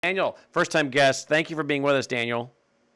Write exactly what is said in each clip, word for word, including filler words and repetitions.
Daniel, first-time guest. Thank you for being with us, Daniel.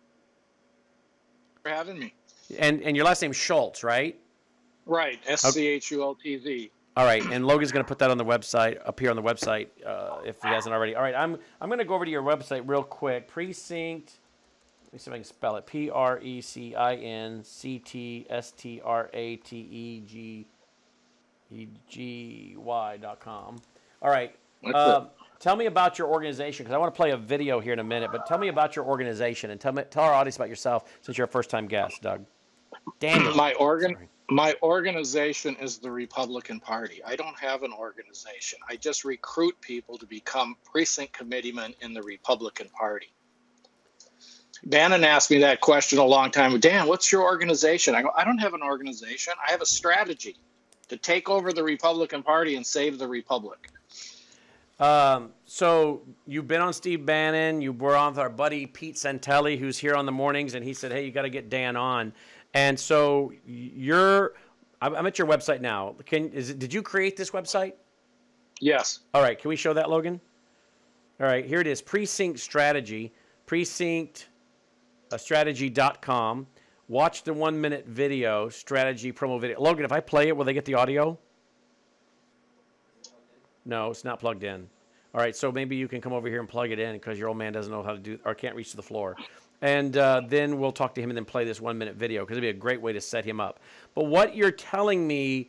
For having me. And and your last name's Schultz, right? Right, S C H U L T Z. All right, and Logan's going to put that on the website, up here on the website, uh, if he hasn't already. All right, I'm I'm going to go over to your website real quick. Precinct, let me see if I can spell it. P R E C I N C T S T R A T E G E G Y dot com. All right. Um, tell me about your organization, because I want to play a video here in a minute, but tell me about your organization, and tell me tell our audience about yourself, since you're a first-time guest, Doug. Daniel. My organ, my organization is the Republican Party. I don't have an organization. I just recruit people to become precinct committeemen in the Republican Party. Bannon asked me that question a long time ago. Dan, what's your organization? I go, I don't have an organization. I have a strategy to take over the Republican Party and save the Republic. Um, so you've been on Steve Bannon. You were on with our buddy Pete Santelli, who's here on the mornings, and he said, hey, you got to get Dan on. And so you're, I'm at your website now. Can is it, did you create this website? Yes. All right. Can we show that, Logan? All right. Here it is. Precinct Strategy. Precinct strategy dot com. Watch the one minute video, strategy promo video. Logan, if I play it, will they get the audio? No, it's not plugged in. All right. So maybe you can come over here and plug it in, because your old man doesn't know how to do, or can't reach to the floor. And uh, then we'll talk to him and then play this one-minute video, because it'd be a great way to set him up. But what you're telling me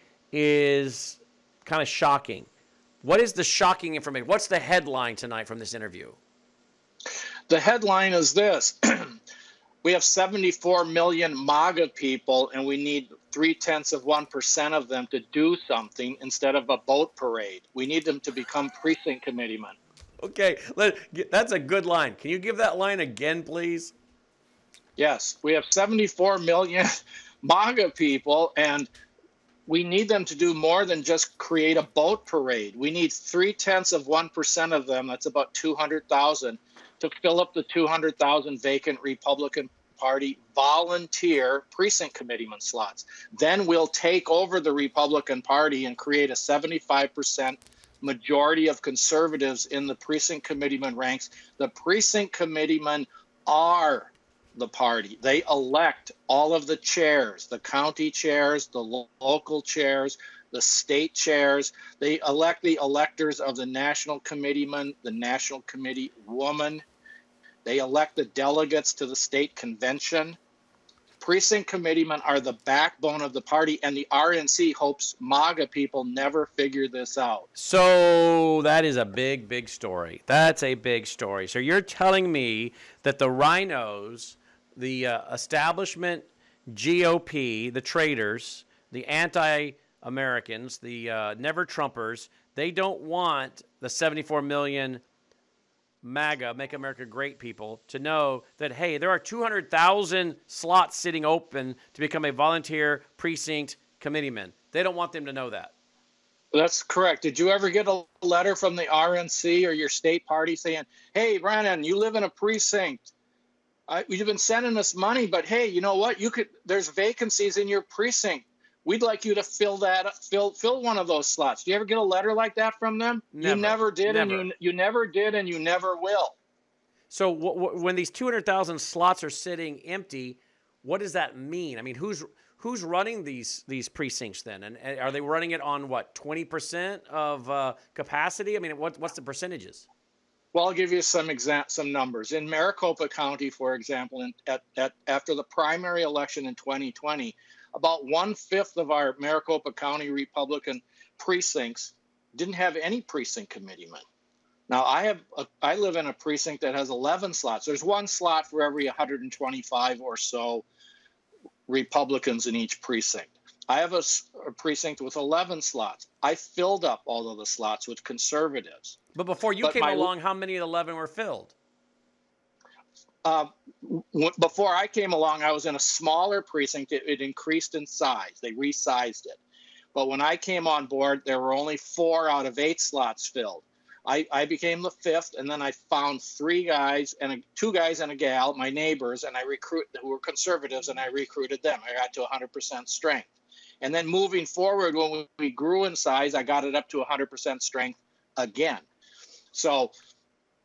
is kind of shocking. What is the shocking information? What's the headline tonight from this interview? The headline is this. We have seventy-four million MAGA people, and we need three-tenths of one percent of them to do something instead of a boat parade. We need them to become precinct committeemen. Okay, let, that's a good line. Can you give that line again, please? Yes, we have seventy-four million MAGA people, and we need them to do more than just create a boat parade. We need three-tenths of one percent of them, that's about two hundred thousand, to fill up the two hundred thousand vacant Republican Party volunteer precinct committeeman slots. Then we'll take over the Republican Party and create a seventy-five percent majority of conservatives in the precinct committeeman ranks. The precinct committeemen are the party. They elect all of the chairs, the county chairs, the lo- local chairs, the state chairs. They elect the electors of the national committeeman, the national committee woman. They elect the delegates to the state convention. Precinct committeemen are the backbone of the party, and the R N C hopes MAGA people never figure this out. So that is a big, big story. That's a big story. So you're telling me that the rhinos, the uh, establishment G O P, the traitors, the anti-Americans, the uh, never-Trumpers, they don't want the seventy-four million MAGA, Make America Great people, to know that, hey, there are two hundred thousand slots sitting open to become a volunteer precinct committeeman. They don't want them to know that. That's correct. Did you ever get a letter from the R N C or your state party saying, hey, Brennan, you live in a precinct. I, you've been sending us money, but hey, you know what? You could. There's vacancies in your precinct. We'd like you to fill that, fill fill one of those slots. Do you ever get a letter like that from them? Never, you never did, never. and you you never did, and you never will. So w- w- when these two hundred thousand slots are sitting empty, what does that mean? I mean, who's who's running these these precincts then? And, and are they running it on what, twenty percent of uh, capacity? I mean, what what's the percentages? Well, I'll give you some exa- some numbers. In Maricopa County, for example, in, at, at, after the primary election in twenty twenty, about one-fifth of our Maricopa County Republican precincts didn't have any precinct committeemen. Now, I have a, I live in a precinct that has eleven slots. There's one slot for every one hundred twenty-five or so Republicans in each precinct. I have a, a precinct with eleven slots. I filled up all of the slots with conservatives. But before you but came my, along, how many of the eleven were filled? Uh, w- before I came along, I was in a smaller precinct. It, it increased in size. They resized it. But when I came on board, there were only four out of eight slots filled. I, I became the fifth, and then I found three guys and a, two guys and a gal, my neighbors, and I recruit who were conservatives, and I recruited them. I got to one hundred percent strength. And then moving forward, when we, we grew in size, I got it up to one hundred percent strength again. So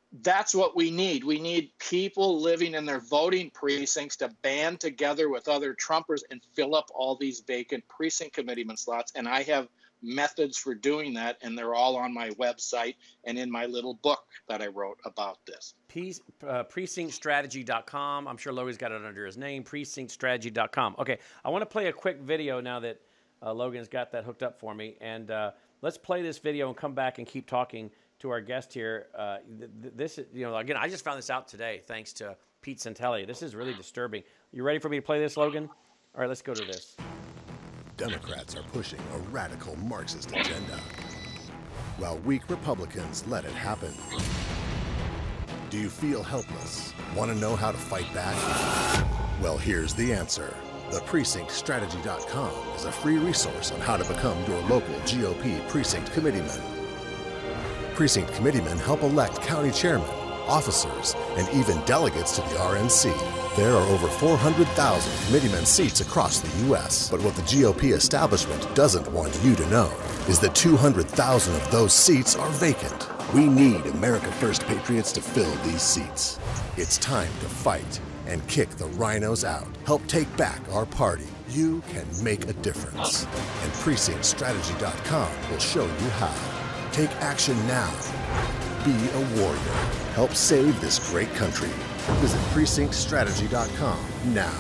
that's what we need. We need people living in their voting precincts to band together with other Trumpers and fill up all these vacant precinct committeeman slots. And I have methods for doing that, and they're all on my website and in my little book that I wrote about this. Peace, uh, precinct strategy dot com. I'm sure Logan's got it under his name, precinct strategy dot com. Okay, I want to play a quick video now that uh, Logan's got that hooked up for me. And uh, let's play this video and come back and keep talking to our guest here. Uh, th th this is, you know, again, I just found this out today thanks to Pete Santelli. This is really disturbing. You ready for me to play this, Logan? All right, let's go to this. Democrats are pushing a radical Marxist agenda, while weak Republicans let it happen. Do you feel helpless? Want to know how to fight back? Well, here's the answer. The precinct strategy dot com is a free resource on how to become your local G O P precinct committeeman. Precinct committeemen help elect county chairmen, officers, and even delegates to the R N C. There are over four hundred thousand committeeman seats across the U S, but what the G O P establishment doesn't want you to know is that two hundred thousand of those seats are vacant. We need America First patriots to fill these seats. It's time to fight and kick the rhinos out. Help take back our party. You can make a difference. And precinct strategy dot com will show you how. Take action now. Be a warrior. Help save this great country. Visit precinct strategy dot com now.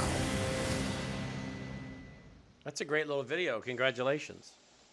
That's a great little video. Congratulations.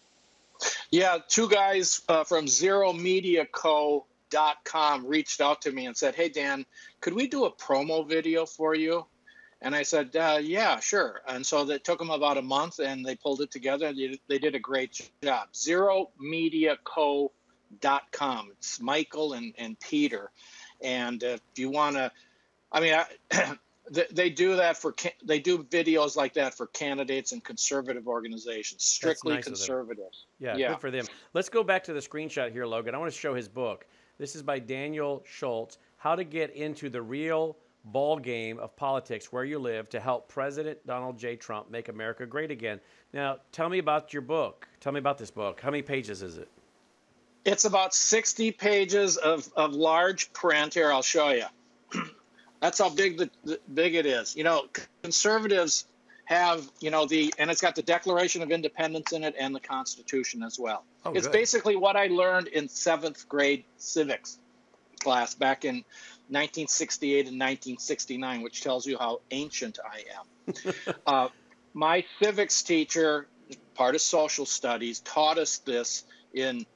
Yeah, two guys uh, from zero media co dot com reached out to me and said, hey, Dan, could we do a promo video for you? And I said, uh, yeah, sure. And so it took them about a month, and they pulled it together. They, they did a great job. zero media co dot com. It's Michael and, and Peter. And if you want to, I mean, I, they, they do that for, they do videos like that for candidates and conservative organizations, strictly nice conservatives. Yeah, yeah, good for them. Let's go back to the screenshot here, Logan. I want to show his book. This is by Daniel Schultz, How to Get into the Real Ball Game of Politics Where You Live to Help President Donald J. Trump Make America Great Again. Now, tell me about your book. Tell me about this book. How many pages is it? It's about sixty pages of, of large print. Here, I'll show you. That's how big the, the big it is. You know, conservatives have, you know, the, and it's got the Declaration of Independence in it and the Constitution as well. Oh, it's good. basically what I learned in seventh grade civics class back in nineteen sixty-eight and nineteen sixty-nine, which tells you how ancient I am. uh, my civics teacher, part of social studies, taught us this in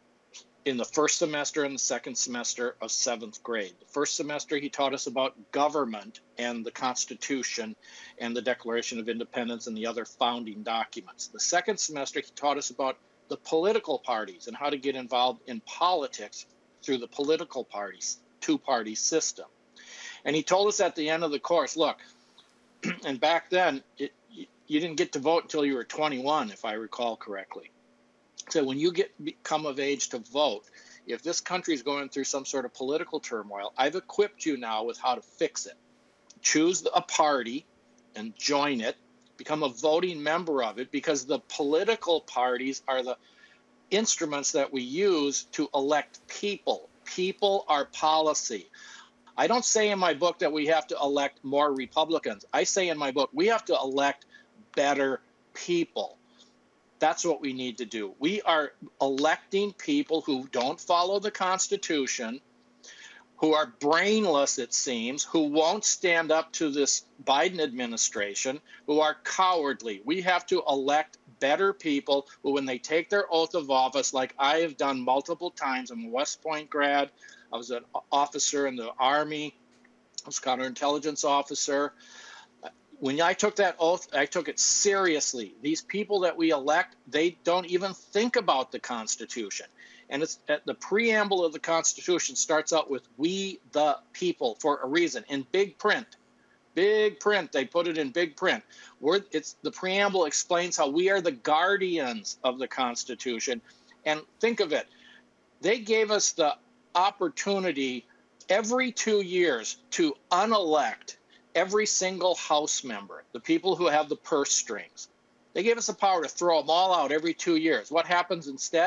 in the first semester and the second semester of seventh grade. The first semester, he taught us about government and the Constitution and the Declaration of Independence and the other founding documents. The second semester, he taught us about the political parties and how to get involved in politics through the political parties, two-party system. And he told us at the end of the course, look, and back then, it, you didn't get to vote until you were twenty-one, if I recall correctly. So when you get become of age to vote, if this country is going through some sort of political turmoil, I've equipped you now with how to fix it. Choose a party and join it. Become a voting member of it, because the political parties are the instruments that we use to elect people. People are policy. I don't say in my book that we have to elect more Republicans. I say in my book we have to elect better people. That's what we need to do. We are electing people who don't follow the Constitution, who are brainless, it seems, who won't stand up to this Biden administration, who are cowardly. We have to elect better people who, when they take their oath of office, like I have done multiple times, I'm a West Point grad, I was an officer in the Army, I was a counterintelligence officer. When I took that oath, I took it seriously. These people that we elect, they don't even think about the Constitution. And it's at the preamble of the Constitution starts out with "we the people" for a reason, in big print. Big print. They put it in big print. We're, it's the preamble explains how we are the guardians of the Constitution. And think of it. They gave us the opportunity every two years to unelect every single House member, the people who have the purse strings. They gave us the power to throw them all out every two years. What happens instead?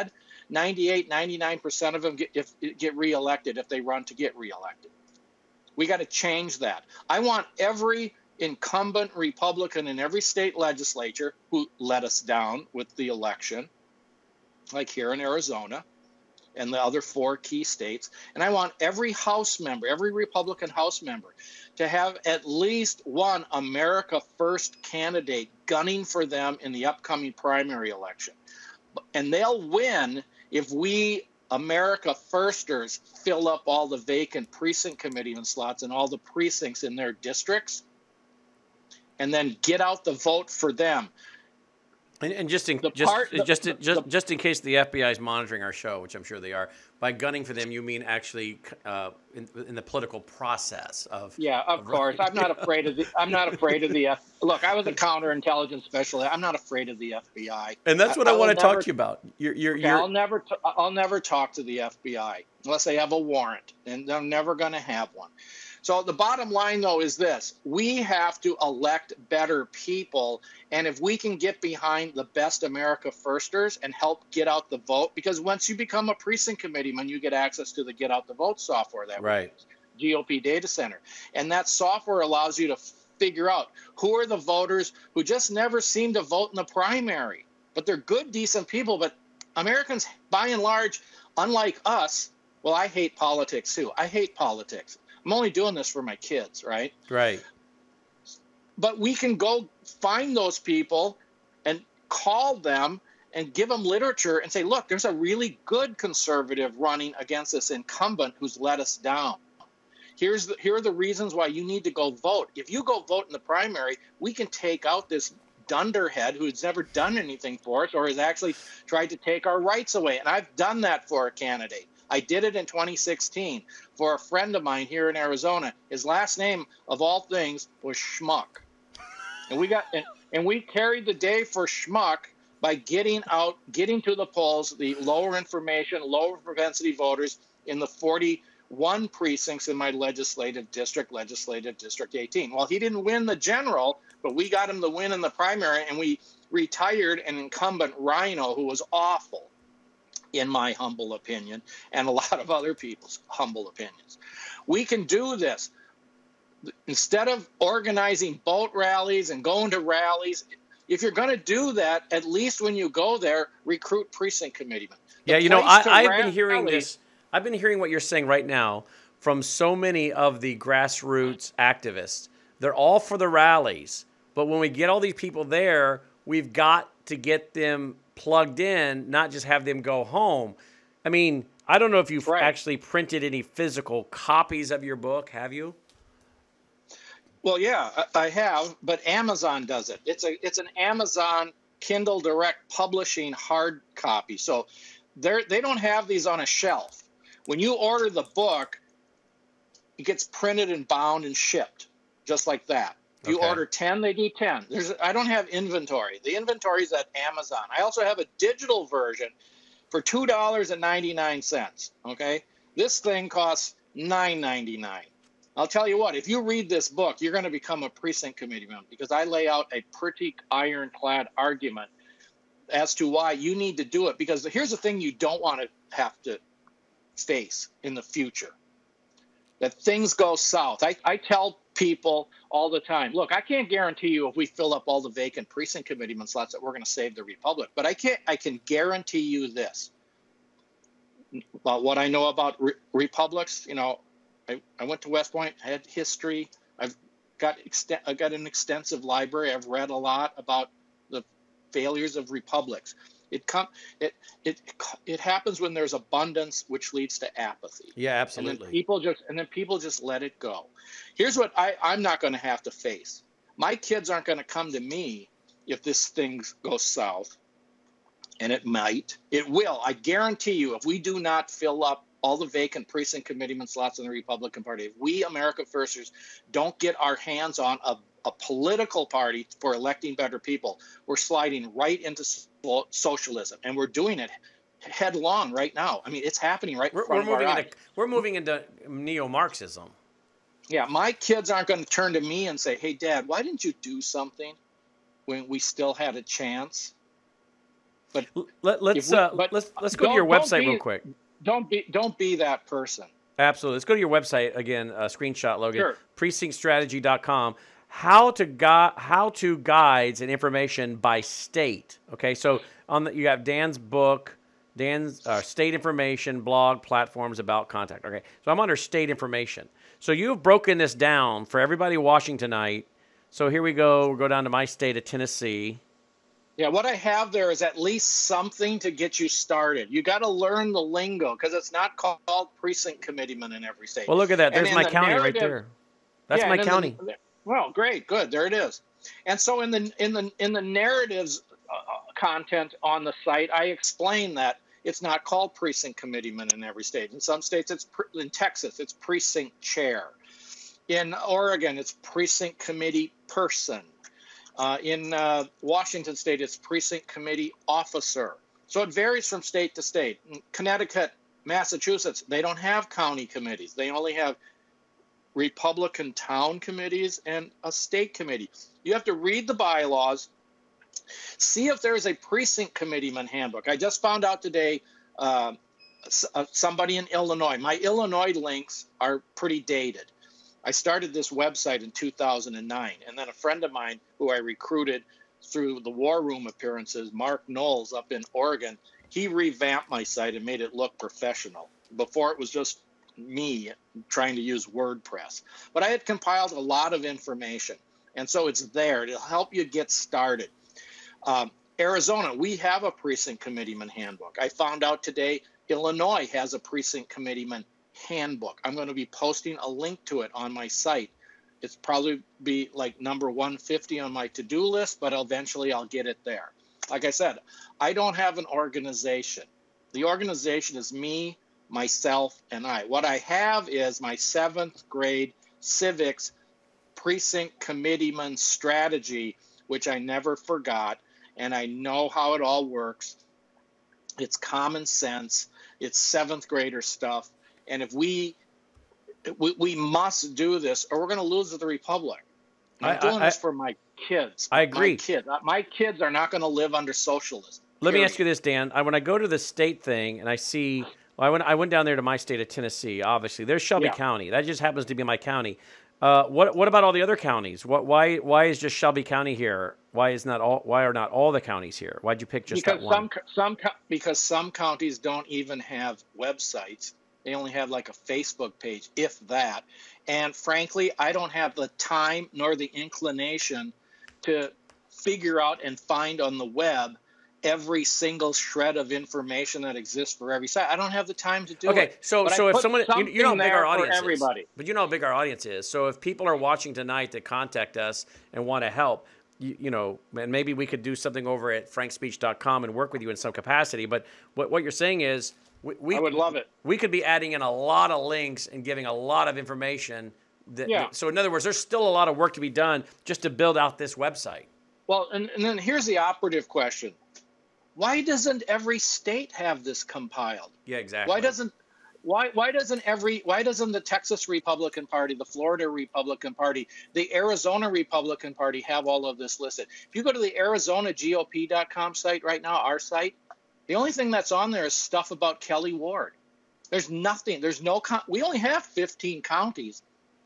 ninety-eight, ninety-nine percent of them get, if, get reelected if they run to get reelected. We got to change that. I want every incumbent Republican in every state legislature who let us down with the election, like here in Arizona and the other four key states. And I want every House member, every Republican House member, to have at least one America First candidate gunning for them in the upcoming primary election. And they'll win if we America Firsters fill up all the vacant precinct committeeman slots and all the precincts in their districts, and then get out the vote for them. And, and just in The just part- the- just the- just the- just in case the F B I is monitoring our show, which I'm sure they are, by gunning for them, you mean actually uh, in, in the political process of. Yeah, of, of course. I'm not afraid of the. I'm not afraid of the. F, look, I was a counterintelligence specialist. I'm not afraid of the F B I. And that's what I, I, I want to will talk never- to you about. You're you're, Okay, you're I'll never. T- I'll never talk to the F B I unless they have a warrant, and they're never going to have one. So the bottom line, though, is this: we have to elect better people, and if we can get behind the best America Firsters and help get out the vote, because once you become a precinct committeeman, you get access to the Get Out the Vote software that we Right. use, G O P Data Center, and that software allows you to figure out who are the voters who just never seem to vote in the primary, but they're good, decent people. But Americans, by and large, unlike us, well, I hate politics too. I hate politics. I'm only doing this for my kids, right? right. But we can go find those people and call them and give them literature and say, look, there's a really good conservative running against this incumbent who's let us down. Here's the, here are the reasons why you need to go vote. If you go vote in the primary, we can take out this dunderhead who's never done anything for us or has actually tried to take our rights away. And I've done that for a candidate. I did it in twenty sixteen for a friend of mine here in Arizona. His last name, of all things, was Schmuck. And we got and, and we carried the day for Schmuck by getting out, getting to the polls, the lower information, lower propensity voters in the forty-one precincts in my legislative district, legislative district eighteen. Well, he didn't win the general, but we got him the win in the primary, and we retired an incumbent rhino who was awful, in my humble opinion, and a lot of other people's humble opinions. We can do this. Instead of organizing boat rallies and going to rallies, if you're going to do that, at least when you go there, recruit precinct committeemen. The Yeah, you know, place to I, I've rally- been hearing this. I've been hearing what you're saying right now from so many of the grassroots activists. They're all for the rallies, but when we get all these people there, we've got to get them plugged in, not just have them go home. I mean, I don't know if you've Right. actually printed any physical copies of your book, have you? Well, yeah, I I have, but Amazon does it. It's a it's an Amazon Kindle Direct Publishing hard copy. So they they don't have these on a shelf. When you order the book, it gets printed and bound and shipped, just like that. If you Okay. order ten, they do ten. There's I don't have inventory. The inventory is at Amazon. I also have a digital version for two dollars and ninety-nine cents. Okay, this thing costs nine ninety-nine. I'll tell you what, if you read this book, you're going to become a precinct committeeman because I lay out a pretty ironclad argument as to why you need to do it. Because here's the thing you don't want to have to face in the future, that things go south. I, I tell people all the time, look, I can't guarantee you if we fill up all the vacant precinct committeeman slots that we're going to save the Republic. But I can't. I can guarantee you this. About what I know about re- republics, you know, I, I went to West Point, I had history. I've got ext- I've got an extensive library. I've read a lot about the failures of republics. It com- it it it happens when there's abundance, which leads to apathy. Yeah, And absolutely. then people just and then people just let it go. Here's what I, I'm not going to have to face. My kids aren't going to come to me if this thing goes south. And it might. It will. I guarantee you, if we do not fill up all the vacant precinct committeeman slots in the Republican Party, if we America Firsters don't get our hands on a, a political party for electing better people, we're sliding right into so- socialism. And we're doing it headlong right now. I mean, it's happening right in We're, front we're of our moving eyes. into we're moving into neo-Marxism. Yeah, my kids aren't going to turn to me and say, hey, Dad, why didn't you do something when we still had a chance? But Let, let's we, uh, but let's let's go to your website be, real quick. Don't be don't be that person. Absolutely. Let's go to your website again. Uh, screenshot, Logan. Sure. precinct strategy dot com. How to gu- how to guides and information by state. Okay, so on the, you have Dan's book, Dan's uh, state information, blog, platforms, about, contact. Okay, so I'm under state information. So you've broken this down for everybody watching tonight. So here we go. We'll go down to my state of Tennessee. Yeah, what I have there is at least something to get you started. You got to learn the lingo because it's not called precinct committeeman in every state. Well, look at that. There's my the county right there. That's yeah, my county. The, well, great, good. There it is. And so in the in the in the narratives uh, content on the site, I explain that it's not called precinct committeeman in every state. In some states, it's pre- in Texas, it's precinct chair. In Oregon, it's precinct committee person. Uh, in uh, Washington State, it's precinct committee officer. So it varies from state to state. In Connecticut, Massachusetts, they don't have county committees. They only have Republican town committees and a state committee. You have to read the bylaws, see if there is a precinct committeeman handbook. I just found out today uh, somebody in Illinois. My Illinois links are pretty dated. I started this website in two thousand nine, and then a friend of mine who I recruited through the War Room appearances, Mark Knowles up in Oregon, he revamped my site and made it look professional. Before it was just me trying to use WordPress. But I had compiled a lot of information, and so it's there to help you get started. Um, Arizona, we have a precinct committeeman handbook. I found out today Illinois has a precinct committeeman handbook. I'm going to be posting a link to it on my site. It's probably be like number one fifty on my to-do list, but eventually I'll get it there. Like I said, I don't have an organization. The organization is me, myself, and I. What I have is my seventh grade civics precinct committeeman strategy, which I never forgot, and I know how it all works. It's common sense. It's seventh grader stuff. And if we, we, we must do this or we're going to lose the Republic. I'm I, doing I, this for my kids. I agree. My kids, my kids are not going to live under socialism. Let period. me ask you this, Dan. I, when I go to the state thing and I see, well, I went, I went down there to my state of Tennessee, obviously. There's Shelby yeah. County. That just happens to be my county. Uh, what what about all the other counties? What why why is just Shelby County here? Why is not all why are not all the counties here? Why'd you pick just because that one? Some some because some counties don't even have websites. They only have like a Facebook page, if that. And frankly, I don't have the time nor the inclination to figure out and find on the web every single shred of information that exists for every site. I don't have the time to do okay, it. Okay, so but so if someone, you, you know how big our audience everybody. is. But you know how big our audience is. So if people are watching tonight that contact us and want to help, you, you know, and maybe we could do something over at frank speech dot com and work with you in some capacity. But what, what you're saying is, we, we, I would love it. We could be adding in a lot of links and giving a lot of information. That, yeah. That, so in other words, there's still a lot of work to be done just to build out this website. Well, and, and then here's the operative question. Why doesn't every state have this compiled? Yeah, exactly. Why doesn't why why doesn't every why doesn't the Texas Republican Party, the Florida Republican Party, the Arizona Republican Party have all of this listed? If you go to the Arizona G O P dot com site right now, our site, the only thing that's on there is stuff about Kelly Ward. There's nothing. There's no. We only have fifteen counties.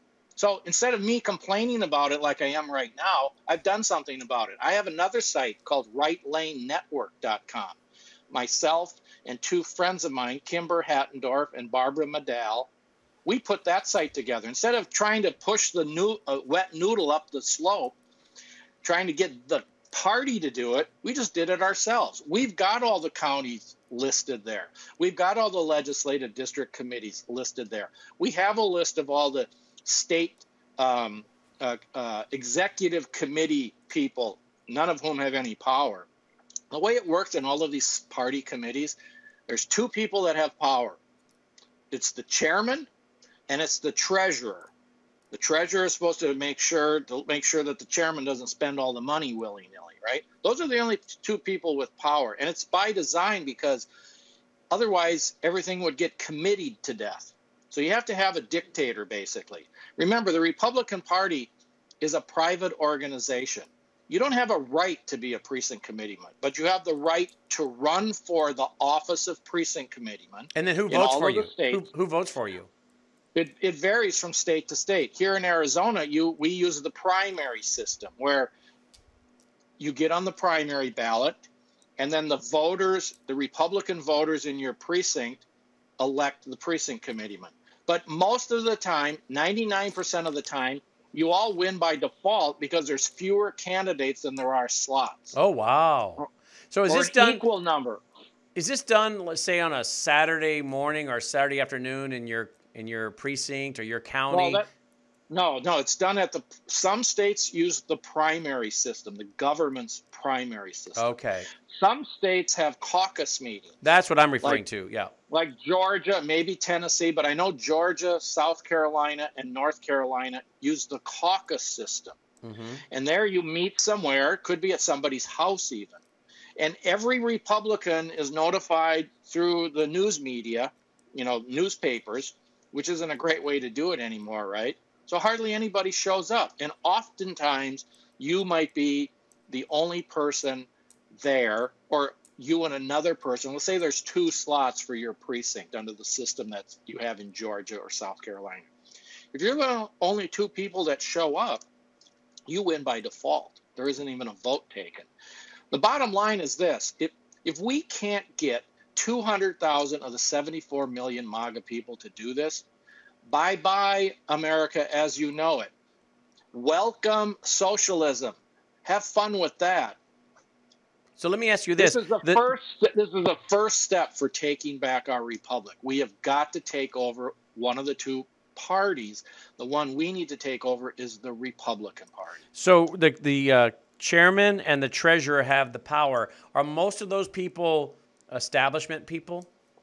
So instead of me complaining about it like I am right now, I've done something about it. I have another site called right lane network dot com. Myself and two friends of mine, Kimber Hattendorf and Barbara Medal, we put that site together. Instead of trying to push the new, uh, wet noodle up the slope, trying to get the party to do it, we just did it ourselves. We've got all the counties listed there. We've got all the legislative district committees listed there. We have a list of all the state um, uh, uh, executive committee people, none of whom have any power. The way it works in all of these party committees, there's two people that have power. It's the chairman and it's the treasurer. The treasurer is supposed to make sure to make sure that the chairman doesn't spend all the money willy-nilly, right? Those are the only two people with power, and it's by design because otherwise everything would get committed to death. So you have to have a dictator, basically. Remember, the Republican Party is a private organization. you don't have a right to be a precinct committeeman, but you have the right to run for the office of precinct committeeman. And then who in votes all for of the you? Who, states. who votes for you? It, it varies from state to state. Here in Arizona, you we use the primary system where you get on the primary ballot, and then the voters, the Republican voters in your precinct, elect the precinct committeeman. But most of the time, ninety-nine percent of the time, you all win by default because there's fewer candidates than there are slots. Oh, wow. So is or this an done? equal number. Is this done, let's say, on a Saturday morning or Saturday afternoon in your in your precinct or your county? Well, that, no, no, it's done at the. Some states use the primary system, the government's primary system. Okay. Some states have caucus meetings. That's what I'm referring Like- to. Yeah. Like Georgia, maybe Tennessee, but I know Georgia, South Carolina, and North Carolina use the caucus system. Mm-hmm. And there you meet somewhere, could be at somebody's house even. And every Republican is notified through the news media, you know, newspapers, which isn't a great way to do it anymore, right? So hardly anybody shows up. And oftentimes you might be the only person there, or you and another person. Let's say there's two slots for your precinct under the system that you have in Georgia or South Carolina. If you're the only two people that show up, you win by default. There isn't even a vote taken. The bottom line is this. If, if we can't get two hundred thousand of the seventy-four million MAGA people to do this, bye-bye America as you know it. Welcome socialism. Have fun with that. So let me ask you this. This is the, The- first. This is the first step for taking back our republic. We have got to take over one of the two parties. The one we need to take over is the Republican Party. So the the uh, chairman and the treasurer have the power. Are most of those people establishment people?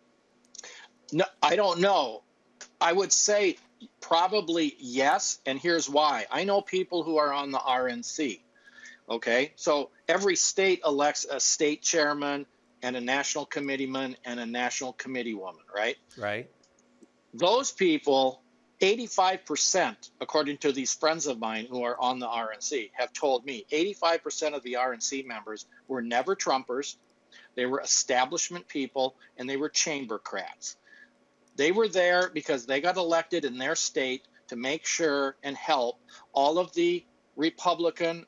No, I don't know. I would say probably yes, and here's why. I know people who are on the R N C. Okay, so every state elects a state chairman and a national committeeman and a national committee woman, right? Right. Those people, eighty-five percent, according to these friends of mine who are on the R N C, have told me eighty-five percent of the R N C members were never Trumpers. They were establishment people, and they were chambercrats. They were there because they got elected in their state to make sure and help all of the Republican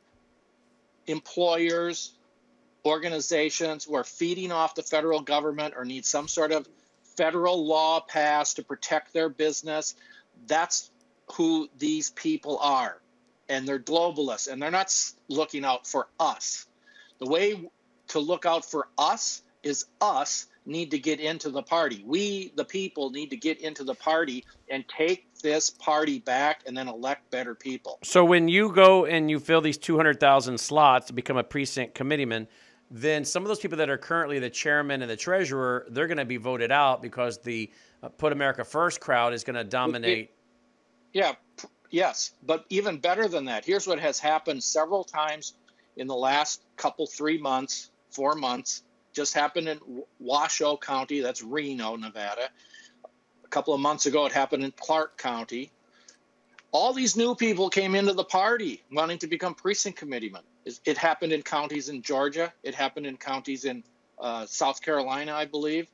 employers, organizations who are feeding off the federal government or need some sort of federal law passed to protect their business. That's who these people are. And they're globalists, and they're not s- looking out for us. The way to look out for us is us need to get into the party. We, the people, need to get into the party and take this party back and then elect better people. So when you go and you fill these two hundred thousand slots to become a precinct committeeman, then some of those people that are currently the chairman and the treasurer, they're going to be voted out because the uh, Put America First crowd is going to dominate. Yeah, p- yes. But even better than that, here's what has happened several times in the last couple, three months, four months. Just happened in Washoe County, that's Reno, Nevada. A couple of months ago, it happened in Clark County. All these new people came into the party wanting to become precinct committeemen. It it happened in counties in Georgia. It happened in counties in uh, South Carolina, I believe.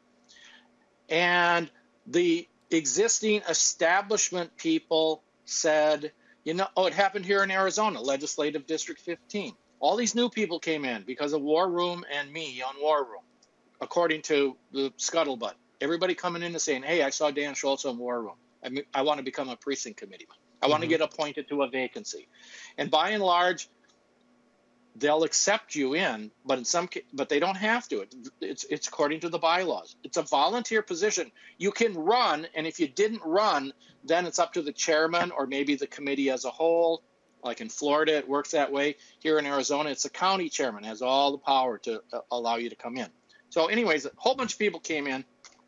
And the existing establishment people said, you know, oh, it happened here in Arizona, Legislative District fifteen. All these new people came in because of War Room and me on War Room, according to the scuttlebutt. Everybody coming in and saying, hey, I saw Dan Schultz on War Room. I mean, I want to become a precinct committeeman. I want to get appointed to a vacancy. And by and large, they'll accept you in, but in some ca- but they don't have to. It, it's it's according to the bylaws. It's a volunteer position. You can run, and if you didn't run, then it's up to the chairman or maybe the committee as a whole. Like in Florida, it works that way. Here in Arizona, it's the county chairman has all the power to uh, allow you to come in. So anyways, a whole bunch of people came in.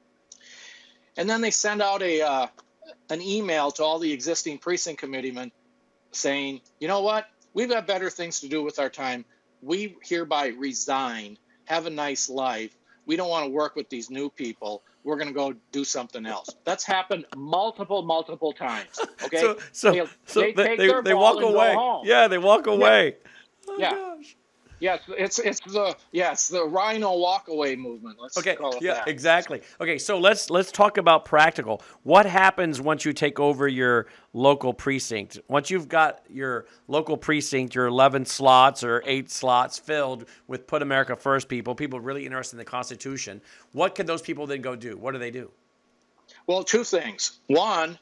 And then they send out a uh, an email to all the existing precinct committeemen saying, you know what? We've got better things to do with our time. We hereby resign. Have a nice life. We don't want to work with these new people. We're going to go do something else. That's happened multiple, multiple times. Okay. So, so, they, so they they, take they, their they ball walk and go away. home. Yeah, they walk away. Oh, Yeah. gosh. Yes, it's it's the yes the Rhino walkaway movement. Let's Okay, call it yeah, that. exactly. Okay, so let's let's talk about practical. What happens once you take over your local precinct? Once you've got your local precinct, your eleven slots or eight slots filled with Put America First people, people really interested in the Constitution, what can those people then go do? What do they do? Well, two things. One,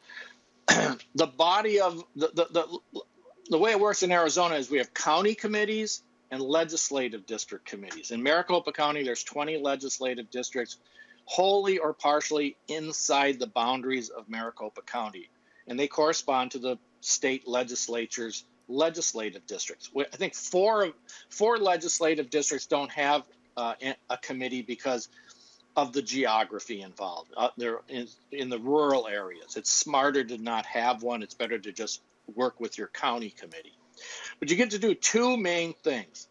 the body of the, the the the way it works in Arizona is we have county committees and legislative district committees. In Maricopa County, there's twenty legislative districts, wholly or partially inside the boundaries of Maricopa County, and they correspond to the state legislature's legislative districts. I think four four legislative districts don't have uh, a committee because of the geography involved. Uh, they're in, in the rural areas. It's smarter to not have one. It's better to just work with your county committee. But you get to do two main things.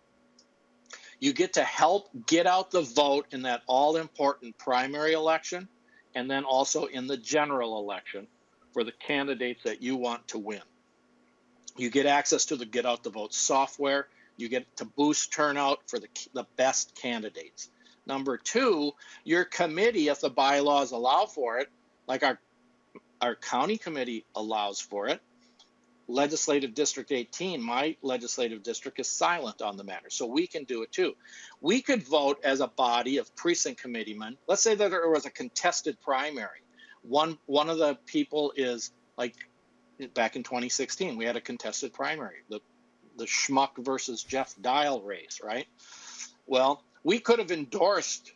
You get to help get out the vote in that all-important primary election, and then also in the general election for the candidates that you want to win. You get access to the Get Out the Vote software. You get to boost turnout for the, the best candidates. Number two, your committee, if the bylaws allow for it, like our, our county committee allows for it, Legislative District eighteen, my legislative district, is silent on the matter, so we can do it too. We could vote as a body of precinct committeemen. Let's say that there was a contested primary. One one of the people is, like back in twenty sixteen, we had a contested primary, the the Schmuck versus Jeff Dial race, right? Well, we could have endorsed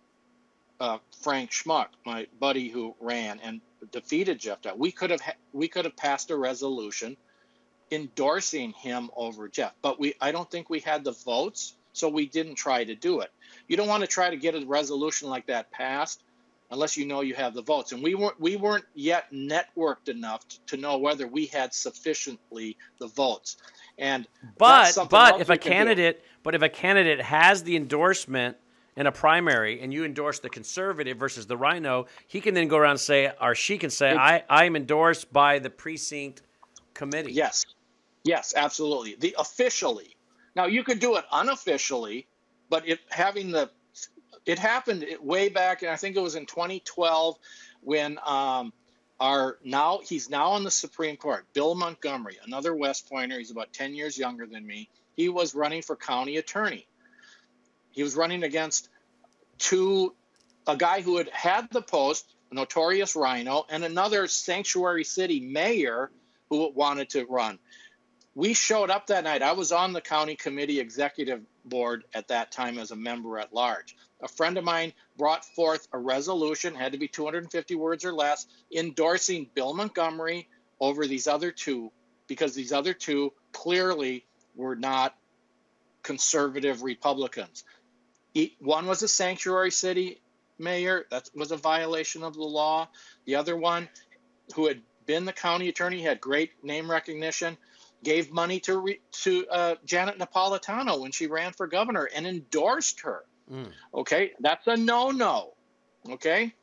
uh, Frank Schmuck, my buddy who ran and defeated Jeff Dial. We could have ha- we could have passed a resolution endorsing him over Jeff, but we I don't think we had the votes, so we didn't try to do it. You don't want to try to get a resolution like that passed unless you know you have the votes, and we weren't we weren't yet networked enough to, to know whether we had sufficiently the votes. And but but if a candidate do. but if a candidate has the endorsement in a primary and you endorse the conservative versus the Rhino, he can then go around and say, or she can say, it, I I am endorsed by the precinct committee. Yes, yes, absolutely. The officially. Now you could do it unofficially, but it having the it happened way back, and I think it was in twenty twelve when um, our now he's now on the Supreme Court, Bill Montgomery, another West Pointer. He's about ten years younger than me. He was running for county attorney. He was running against two, a guy who had had the post, a notorious Rhino, and another sanctuary city mayor who wanted to run. We showed up that night. I was on the county committee executive board at that time as a member at large. A friend of mine brought forth a resolution, had to be two hundred fifty words or less, endorsing Bill Montgomery over these other two, because these other two clearly were not conservative Republicans. One was a sanctuary city mayor. That was a violation of the law. The other one, who had been the county attorney, had great name recognition, gave money to re, to uh, Janet Napolitano when she ran for governor and endorsed her. Mm. Okay, that's a no-no. Okay,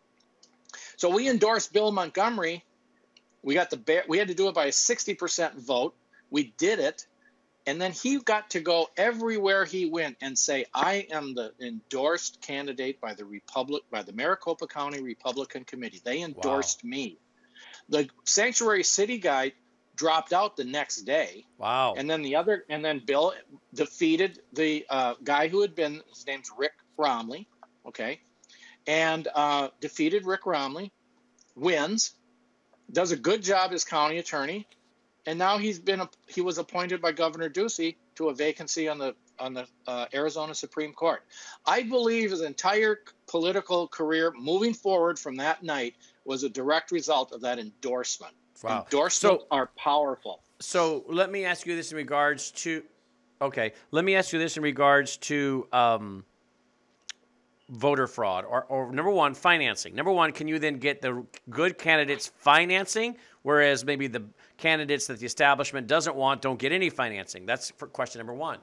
so we endorsed Bill Montgomery. We got the we had to do it by a sixty percent vote. We did it. And then he got to go everywhere he went and say, I am the endorsed candidate by the Republic, by the Maricopa County Republican Committee. They endorsed wow. me. The sanctuary city guy dropped out the next day. Wow. And then the other, and then Bill defeated the uh, guy who had been, his name's Rick Romley. Okay. And uh, defeated Rick Romley, wins, does a good job as county attorney. And now he's been he was appointed by Governor Ducey to a vacancy on the on the uh, Arizona Supreme Court. I believe his entire political career moving forward from that night was a direct result of that endorsement. Wow. Endorsements so, are powerful. So let me ask you this in regards to okay. Let me ask you this in regards to um, voter fraud or, or number one, financing. Number one, can you then get the good candidates financing, whereas maybe the candidates that the establishment doesn't want don't get any financing? That's for question number one.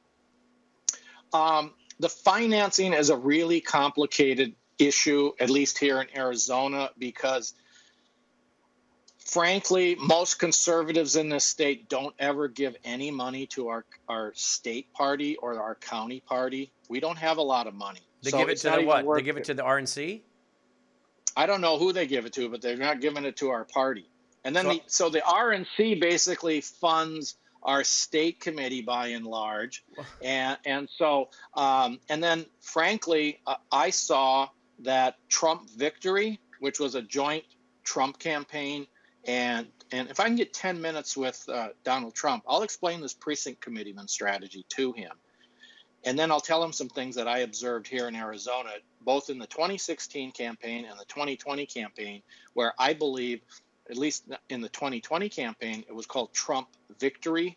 Um, the financing is a really complicated issue, at least here in Arizona, because frankly, most conservatives in this state don't ever give any money to our, our state party or our county party. We don't have a lot of money. They so give it it's to not the even what? worth They give it to the R N C? I don't know who they give it to, but they're not giving it to our party. And then So- the, so the R N C basically funds our state committee by and large. And, and so, um, and then frankly, uh, I saw that Trump Victory, which was a joint Trump campaign. And, and if I can get ten minutes with uh, Donald Trump, I'll explain this precinct committeeman strategy to him. And then I'll tell him some things that I observed here in Arizona, both in the twenty sixteen campaign and the twenty twenty campaign, where I believe, at least in the twenty twenty campaign, it was called Trump Victory.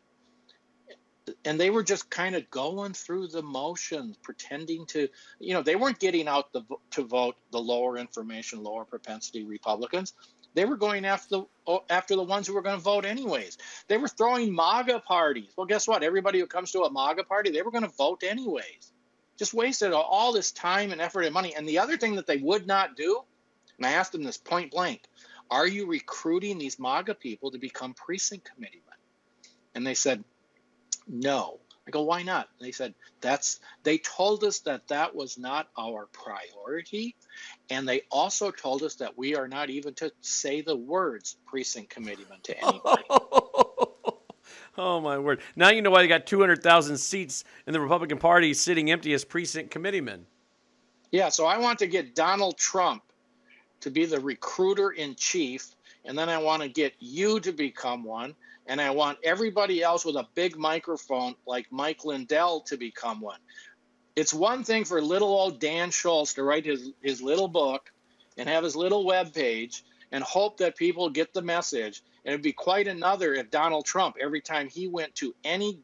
And they were just kind of going through the motions, pretending to, you know, they weren't getting out the, to vote the lower information, lower propensity Republicans. They were going after the, after the ones who were going to vote anyways. They were throwing MAGA parties. Well, guess what? Everybody who comes to a MAGA party, they were going to vote anyways. Just wasted all this time and effort and money. And the other thing that they would not do, and I asked them this point blank, are you recruiting these MAGA people to become precinct committeemen? And they said, no. I go, why not? They said, that's, they told us that that was not our priority. And they also told us that we are not even to say the words precinct committeeman to anybody. Oh, my word. Now you know why they got two hundred thousand seats in the Republican Party sitting empty as precinct committeemen. Yeah, so I want to get Donald Trump to be the recruiter in chief, and then I want to get you to become one. And I want everybody else with a big microphone like Mike Lindell to become one. It's one thing for little old Dan Schultz to write his, his little book and have his little web page and hope that people get the message. And it'd be quite another if Donald Trump, every time he went to any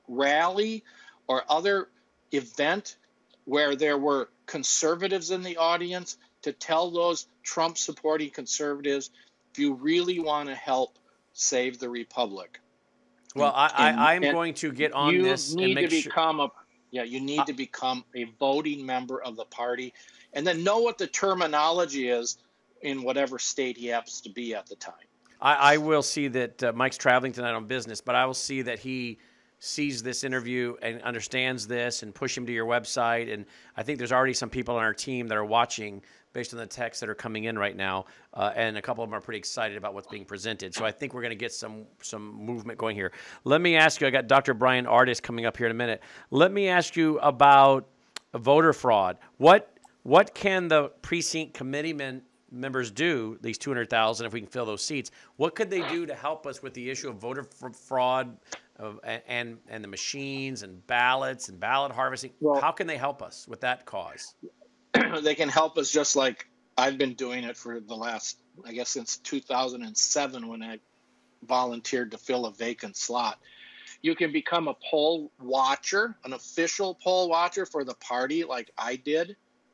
rally or other event where there were conservatives in the audience, to tell those Trump supporting conservatives, if you really want to help save the republic. Well, I, And- I, I'm and going to get on you this and need make to sure. become a yeah you need Uh, to become a voting member of the party, and then know what the terminology is in whatever state he happens to be at the time. I, I will see that uh, Mike's traveling tonight on business, but I will see that he sees this interview and understands this and push him to your website. And I think there's already some people on our team that are watching based on the texts that are coming in right now. Uh, and a couple of them are pretty excited about what's being presented. So I think we're going to get some some movement going here. Let me ask you, I got Doctor Brian Ardis coming up here in a minute. Let me ask you about voter fraud. What what can the precinct committeemen members do, these two hundred thousand, if we can fill those seats? What could they do to help us with the issue of voter f- fraud of, and, and the machines and ballots and ballot harvesting? Well- How can they help us with that cause? They can help us just like I've been doing it for the last, I guess, since two thousand seven when I volunteered to fill a vacant slot. You can become a poll watcher, an official poll watcher for the party like I did,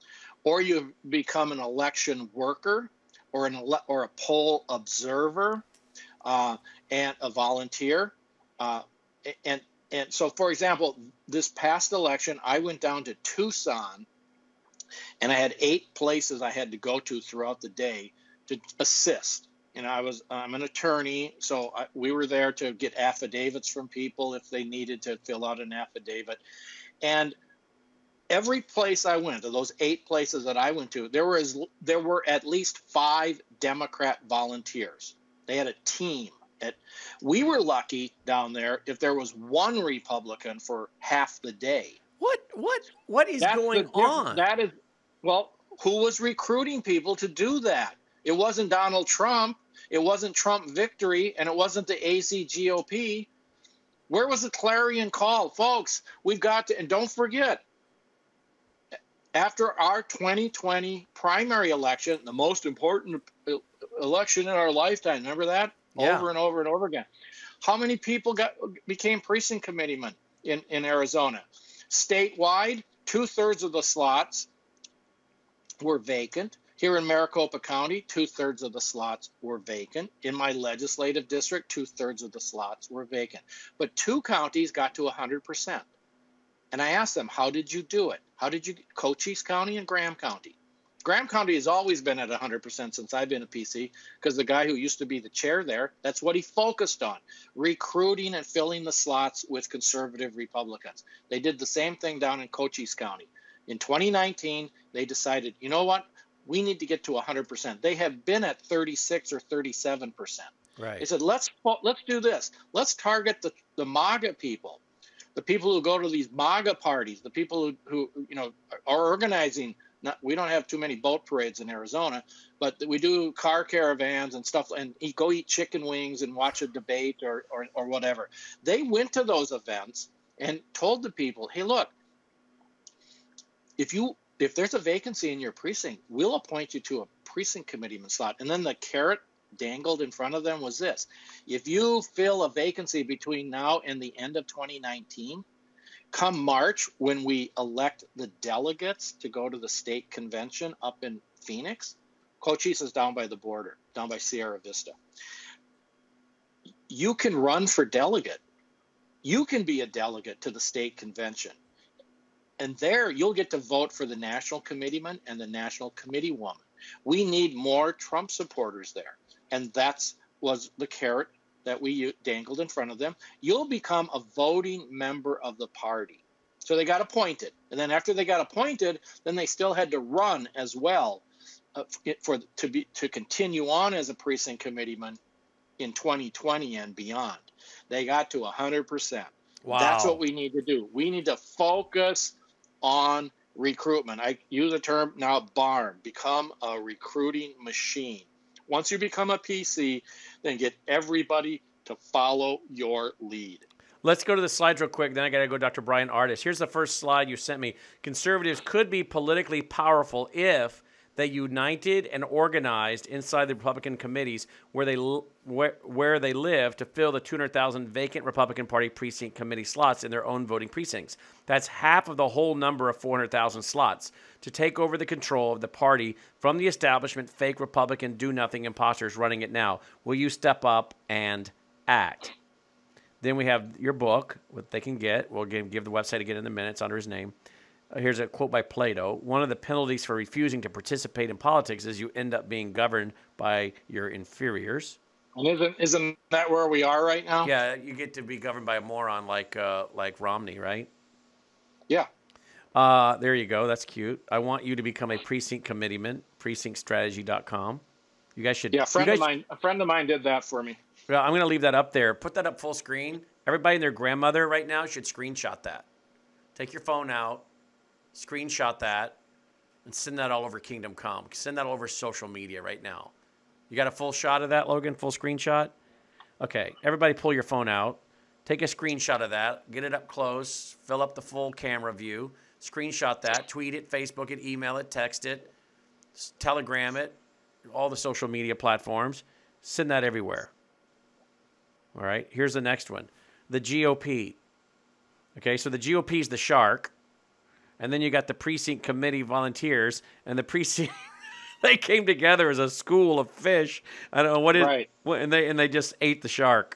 or you become an election worker or an ele- or a poll observer uh, and a volunteer. Uh, and and so, for example, this past election, I went down to Tucson, and I had eight places I had to go to throughout the day to assist. And I was, I'm an attorney, so I, we were there to get affidavits from people if they needed to fill out an affidavit. And every place I went, of those eight places that I went to, there were as, there were at least five Democrat volunteers. They had a team. At, we were lucky down there if there was one Republican for half the day. What what what is That's going the diff- on? That is, well, who was recruiting people to do that? It wasn't Donald Trump. It wasn't Trump Victory, and it wasn't the A Z G O P. Where was the clarion call? Folks, we've got to, and don't forget, after our twenty twenty primary election, the most important election in our lifetime, remember that? Yeah. Over and over and over again. How many people got became precinct committeemen in, in Arizona? Statewide, two-thirds of the slots were vacant. Here in Maricopa County, two-thirds of the slots were vacant. In my legislative district, two-thirds of the slots were vacant. But two counties got to one hundred percent. And I asked them, how did you do it? How did you, Cochise County and Graham County. Graham County has always been at one hundred percent since I've been a P C, because the guy who used to be the chair there, that's what he focused on, recruiting and filling the slots with conservative Republicans. They did the same thing down in Cochise County. In twenty nineteen, they decided, you know what, we need to get to one hundred percent. They have been at thirty-six or thirty-seven percent. Right. They said, let's let's do this. Let's target the, the MAGA people, the people who go to these MAGA parties, the people who, who you know, are organizing. Not, we don't have too many boat parades in Arizona, but we do car caravans and stuff, and eat, go eat chicken wings and watch a debate or, or or whatever. They went to those events and told the people, hey, look, if you if there's a vacancy in your precinct, we'll appoint you to a precinct committeeman slot. And then the carrot dangled in front of them was this: if you fill a vacancy between now and the end of twenty nineteen, come March, when we elect the delegates to go to the state convention up in Phoenix, Cochise is down by the border, down by Sierra Vista. You can run for delegate. You can be a delegate to the state convention. And there you'll get to vote for the national committeeman and the national committee woman. We need more Trump supporters there. And that's was the carrot that we dangled in front of them. You'll become a voting member of the party. So they got appointed. And then after they got appointed, then they still had to run as well uh, for to be to continue on as a precinct committeeman in twenty twenty and beyond. They got to one hundred percent. Wow. That's what we need to do. We need to focus on recruitment. I use the term now, B A R M, become a recruiting machine. Once you become a P C, then get everybody to follow your lead. Let's go to the slides real quick. Then I got to go to Doctor Brian Ardis. Here's the first slide you sent me. Conservatives could be politically powerful if they united and organized inside the Republican committees where they where, where they live to fill the two hundred thousand vacant Republican Party precinct committee slots in their own voting precincts. That's half of the whole number of four hundred thousand slots. To take over the control of the party from the establishment, fake Republican do-nothing imposters running it now. Will you step up and act? Then we have your book, what they can get. We'll give, give the website again in a minute. It's under his name. Uh, here's a quote by Plato. One of the penalties for refusing to participate in politics is you end up being governed by your inferiors. And isn't isn't that where we are right now? Yeah, you get to be governed by a moron like uh, like Romney, right? Yeah. Uh, there you go. That's cute. I want you to become a precinct committeeman, precinct strategy dot com. You guys should. Yeah, a friend guys, of mine. A friend of mine did that for me. Well, I'm going to leave that up there. Put that up full screen. Everybody and their grandmother right now should screenshot that. Take your phone out, screenshot that, and send that all over Kingdom Come. Send that all over social media right now. You got a full shot of that, Logan? Full screenshot? Okay. Everybody pull your phone out. Take a screenshot of that. Get it up close. Fill up the full camera view. Screenshot that. Tweet it, Facebook it, email it, text it, Telegram it, all the social media platforms. Send that everywhere. All right. Here's the next one. The G O P. Okay, so the G O P is the shark. And then you got the precinct committee volunteers. And the precinct, they came together as a school of fish. I don't know what is, right. what, and they and they just ate the shark.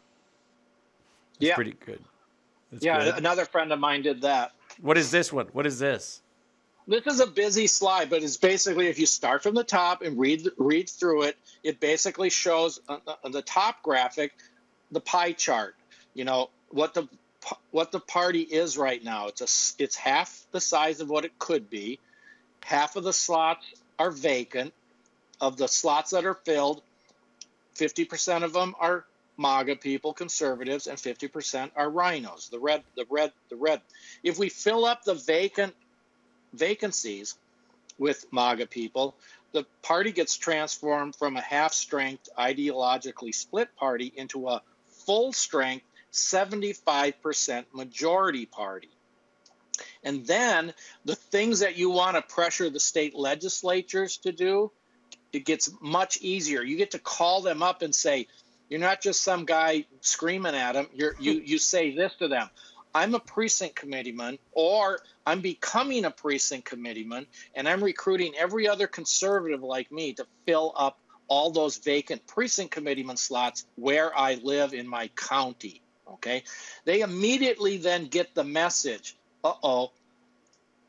It's yeah. pretty good. It's yeah, good. Another friend of mine did that. What is this one? What is this? This is a busy slide, but it's basically, if you start from the top and read read through it, it basically shows on the, on the top graphic the pie chart. You know what the what the party is right now. It's a it's half the size of what it could be. Half of the slots are vacant. Of the slots that are filled, fifty percent of them are MAGA people, conservatives, and fifty percent are rhinos. The red, the red, the red. If we fill up the vacant vacancies with MAGA people, the party gets transformed from a half-strength, ideologically split party into a full-strength, seventy-five percent majority party. And then the things that you want to pressure the state legislatures to do, it gets much easier. You get to call them up and say, you're not just some guy screaming at them. You're, you you say this to them. I'm a precinct committeeman, or I'm becoming a precinct committeeman, and I'm recruiting every other conservative like me to fill up all those vacant precinct committeeman slots where I live in my county. Okay? They immediately then get the message, uh-oh,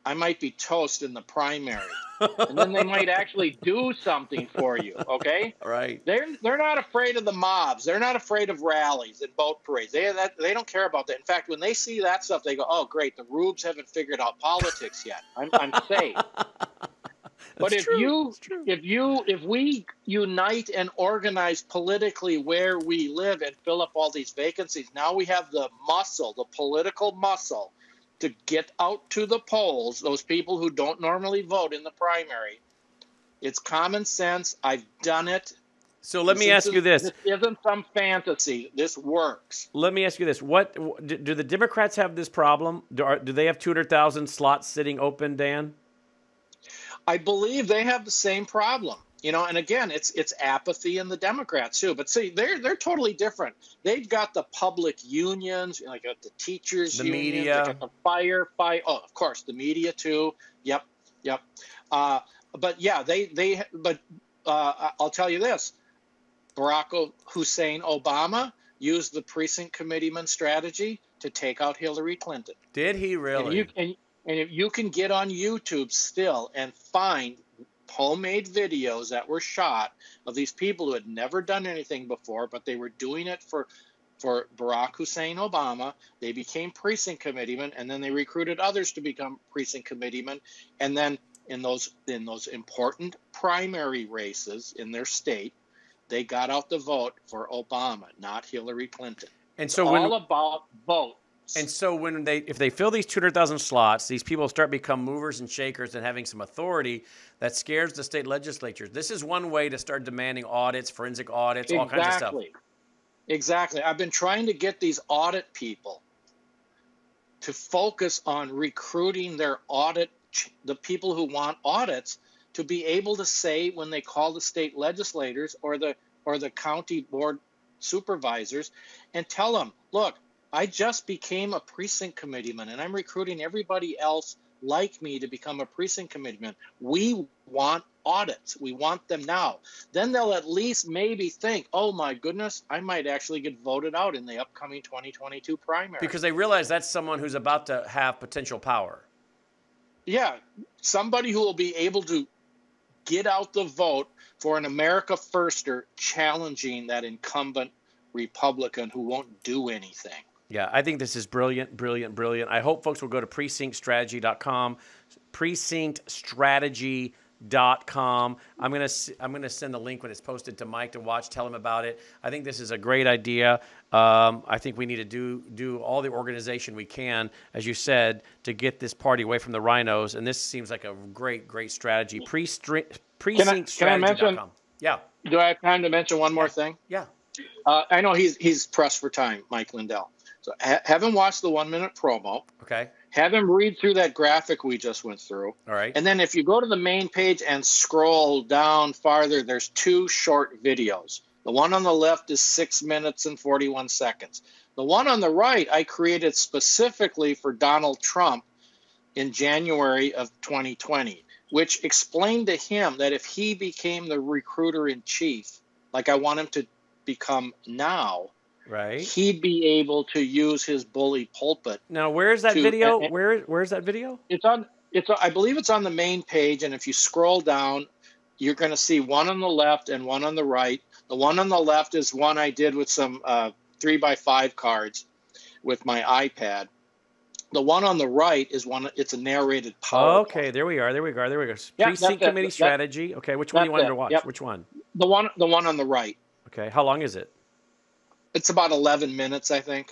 I might be toast in the primary. And then they might actually do something for you, okay? Right. They're they're not afraid of the mobs. They're not afraid of rallies and boat parades. They that, they don't care about that. In fact, when they see that stuff, they go, "Oh, great! The rubes haven't figured out politics yet. I'm I'm safe." But if true. you if you if we unite and organize politically where we live and fill up all these vacancies, now we have the muscle, the political muscle, to get out to the polls, those people who don't normally vote in the primary. It's common sense. I've done it. So let me ask you this. This isn't some fantasy. This works. Let me ask you this. What do, do the Democrats have this problem? Do, are, do they have two hundred thousand slots sitting open, Dan? I believe they have the same problem. You know, and again, it's it's apathy in the Democrats too. But see, they're they're totally different. They've got the public unions, like got the teachers, the unions, media, they got the fire, fire. Oh, of course, the media too. Yep, yep. Uh, but yeah, they they. But uh, I'll tell you this: Barack Hussein Obama used the precinct committeeman strategy to take out Hillary Clinton. Did he really? And you, and, and if you can get on YouTube still and find homemade videos that were shot of these people who had never done anything before, but they were doing it for for Barack Hussein Obama. They became precinct committeemen, and then they recruited others to become precinct committeemen. And then in those in those important primary races in their state, they got out the vote for Obama, not Hillary Clinton. And so it's when, all about vote. And so when they, if they fill these two hundred thousand slots, these people start become movers and shakers and having some authority that scares the state legislatures. This is one way to start demanding audits, forensic audits, all Exactly. kinds of stuff. Exactly. I've been trying to get these audit people to focus on recruiting their audit, the people who want audits, to be able to say when they call the state legislators or the or the county board supervisors and tell them, look, I just became a precinct committeeman, and I'm recruiting everybody else like me to become a precinct committeeman. We want audits. We want them now. Then they'll at least maybe think, oh, my goodness, I might actually get voted out in the upcoming twenty twenty-two primary. Because they realize that's someone who's about to have potential power. Yeah, somebody who will be able to get out the vote for an America Firster challenging that incumbent Republican who won't do anything. Yeah, I think this is brilliant, brilliant, brilliant. I hope folks will go to precinct strategy dot com, precinct strategy dot com. I'm gonna I'm gonna send the link when it's posted to Mike to watch. Tell him about it. I think this is a great idea. Um, I think we need to do do all the organization we can, as you said, to get this party away from the rhinos. And this seems like a great, great strategy. Precinct strategy dot com. Yeah. Do I have time to mention one more thing? Yeah. Uh, I know he's he's pressed for time, Mike Lindell. So ha- have him watch the one minute promo. Okay. Have him read through that graphic we just went through. All right. And then if you go to the main page and scroll down farther, there's two short videos. The one on the left is six minutes and forty-one seconds. The one on the right I created specifically for Donald Trump in January of twenty twenty, which explained to him that if he became the recruiter in chief, like I want him to become now, right, he'd be able to use his bully pulpit. Now, where's that to, video? and, Where where's that video? It's on. It's. I believe it's on the main page, and if you scroll down, you're going to see one on the left and one on the right. The one on the left is one I did with some uh, three by five cards with my iPad. The one on the right is one. It's a narrated PowerPoint. Okay, there we are. There we go. There we go. Yeah, Precinct that's committee it. strategy. That, okay, which one do you want it. to watch? Yep. Which one? The one. The one on the right. Okay, how long is it? It's about eleven minutes, I think.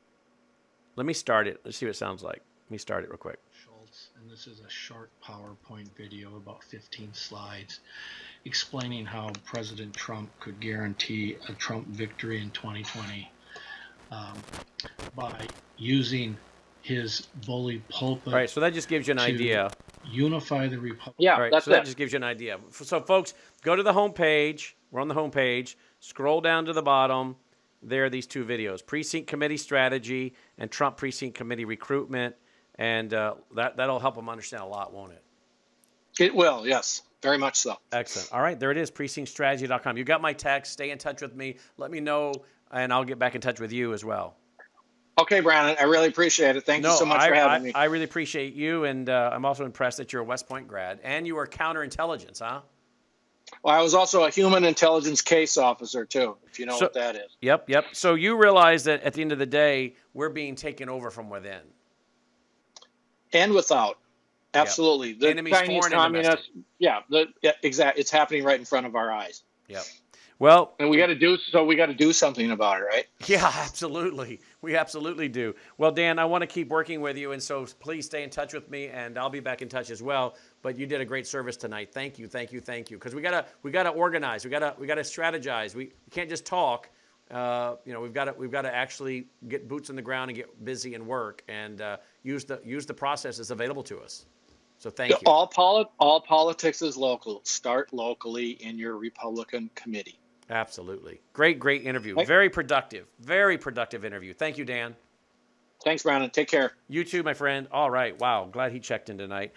Let me start it. Let's see what it sounds like. Let me start it real quick. Schultz, and this is a short PowerPoint video, about fifteen slides, explaining how President Trump could guarantee a Trump victory in twenty twenty um, by using his bully pulpit. All right, so that just gives you an idea. Unify the Republic. Yeah, All right, that's so that it. just gives you an idea. So, folks, go to the home page. We're on the home page. Scroll down to the bottom. There are these two videos: Precinct Committee Strategy and Trump Precinct Committee Recruitment, and uh, that that'll help them understand a lot, won't it? It will, yes, very much so. Excellent. All right, there it is. precinct strategy dot com. You got my text. Stay in touch with me. Let me know, and I'll get back in touch with you as well. Okay, Brandon, I really appreciate it. Thank No, you so much I, for having I, me. I really appreciate you, and uh, I'm also impressed that you're a West Point grad, and you are counterintelligence, huh? Well, I was also a human intelligence case officer too, if you know So- what that is. Yep, yep. So you realize that at the end of the day, we're being taken over from within. And without. Absolutely. The Enemies, Chinese foreign and communists, yeah, the, yeah, exactly. It's happening right in front of our eyes. Yep. Well, And we got to do, so we got to do something about it, right? yeah, absolutely. We absolutely do. Well, Dan, I want to keep working with you, and so please stay in touch with me, and I'll be back in touch as well. But you did a great service tonight. Thank you, thank you, thank you. Because we gotta, we gotta organize. We gotta, we gotta strategize. We, we can't just talk. Uh, you know, we've got to, we've got to actually get boots on the ground and get busy and work, and uh, use the, use the processes available to us. So thank you. All, poli- all politics is local. Start locally in your Republican committee. Absolutely. Great, great interview. Thank- Very productive. Very productive interview. Thank you, Dan. Thanks, Brandon. Take care. You too, my friend. All right. Wow. Glad he checked in tonight.